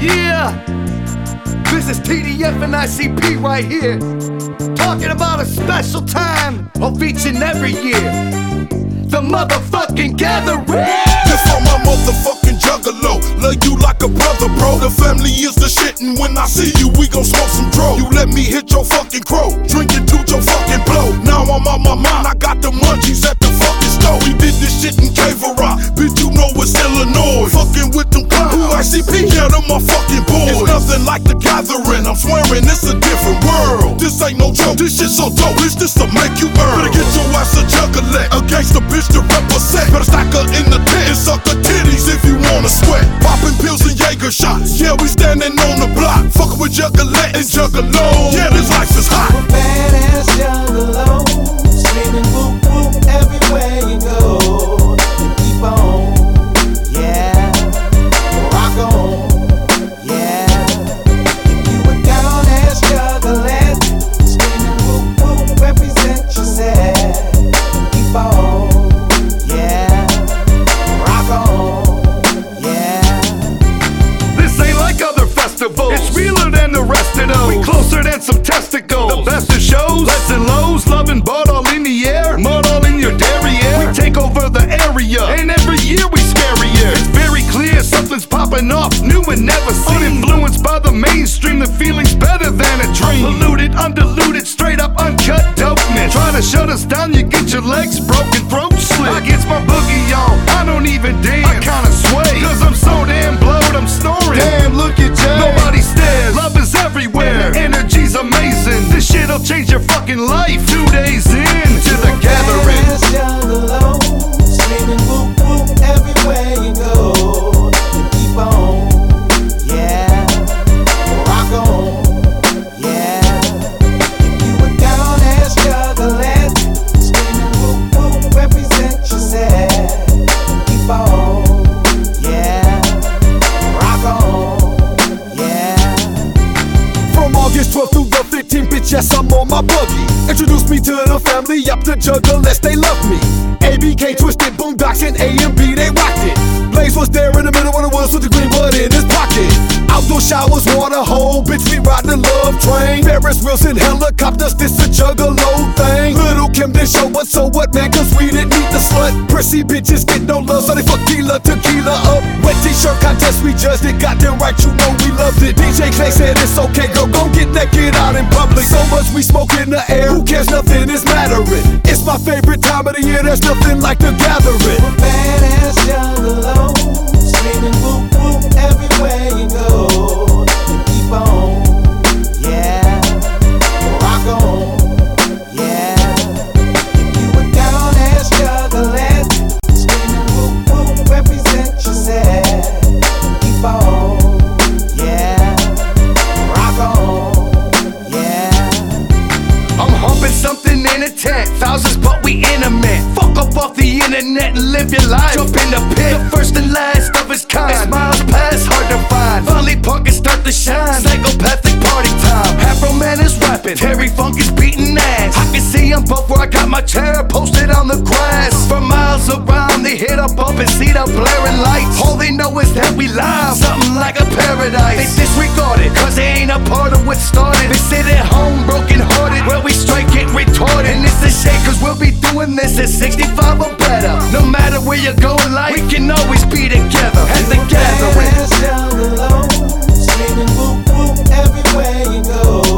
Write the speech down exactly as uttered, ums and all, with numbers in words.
Yeah, this is T D F and I C P right here, talking about a special time of each and every year, the motherfucking gathering. This for my motherfucking juggalo, love you like a brother, bro. The family is the shit, and when I see you, we gon' smoke some dro. You let me hit your fucking crow, drink it to your fucking blow. Now I'm on my mind, I got the munchies at the fucking store. We did this shit in Cave Rock, bitch, you know it's Illinois. Fucking with them clowns, who I C P, yeah, them my fucking boys. It's nothing like the gathering, I'm swearing it's a different world. This ain't no joke, this shit so dope, it's just to make you earn. Better get your ass a juggler, against the bitch to represent. Better stack her in the tent and suck her titties if you wanna sweat. Popping pills and Jaeger shots, yeah, we standing on the block. Fuckin' with juggalette and juggalo, yeah, this life is hot. We're badass juggalo, screaming whoop whoop everywhere you go. And keep on, yeah, rock on, yeah. If you a down ass juggalette, screaming whoop whoop, represent yourself. And keep on, yeah, rock on, yeah. This ain't like other festivals, it's realer than the rest of those. We closer than some testicles, the best of shows, less and lows, love and butt all in the air, mud all in your derriere. We take over the area, and every year we scarier. It's very clear something's popping off, new and never seen. Uninfluenced by the mainstream, the feeling's better than a dream. Polluted, undiluted, straight up uncut dopeness. Try to shut us down, you get your legs broken, throat slit. I gets my boogie on, I don't even dance, I kinda sway, cause I'm so damn blowed, I'm snoring. Damn, look at Jay, nobody stares, love is everywhere, energy's amazing. This shit'll change your fucking life. Two days in to the gathering. Badass juggalo, screaming whoop whoop everywhere you go. And keep on, yeah, rock on, yeah. If you a down ass juggalette, screaming whoop whoop, represent yourself. And keep on, yeah, rock on, yeah. From August twelfth through the fifteenth, bitch, yes, I'm on my buggy. Introduce me to the family, up the juggalettes, they love me. A B K, Twisted, Boondocks, and A M B, they rocked it. Blaze was there in the middle of the woods with the green bud in his pocket. Outdoor showers, water hole, bitch, we ride the love train. Ferris Wilson, helicopters, this a juggalo thing. Little Kim didn't show us, so what, man, cause we didn't need the slut. Prissy bitches get no love, so they fuck Tila, tequila up. Wet t-shirt contest, we judged it, goddamn right, you know we loved it. D J Clay said it's okay, go, go get naked out in public. So much we smoke in the air, who cares, nothing is mattering. It's my favorite time of the year, there's nothing like the gathering. We're badass juggalo, screaming whoop whoop everywhere you go. And keep on, yeah, rock on, yeah. If you a down ass juggalette, screaming whoop whoop, represent yourself. And keep on, yeah, rock on, yeah. I'm humping something in a tent, thousands but we intimate. Fuck up off the internet and live your life. Jump in the pit, the first and last of its kind. It's miles past, hard to find. Finally punk and start to shine. Psychopathic party time. Afro Man is rapping, Terry Funk is beating ass. I can see them both where I got my chair posted on the grass. For miles around, they hit up up and see the blaring lights. All they know is that we live, something like a paradise. They disregard it, cause they ain't a part of what started. They sit at home broken hearted, where we straight get retarded. And it's a shame cause we'll be doing this at sixty-five or better. No matter where you go in life, we can always be together at the gathering. Badass juggalo, screaming whoop whoop everywhere you go.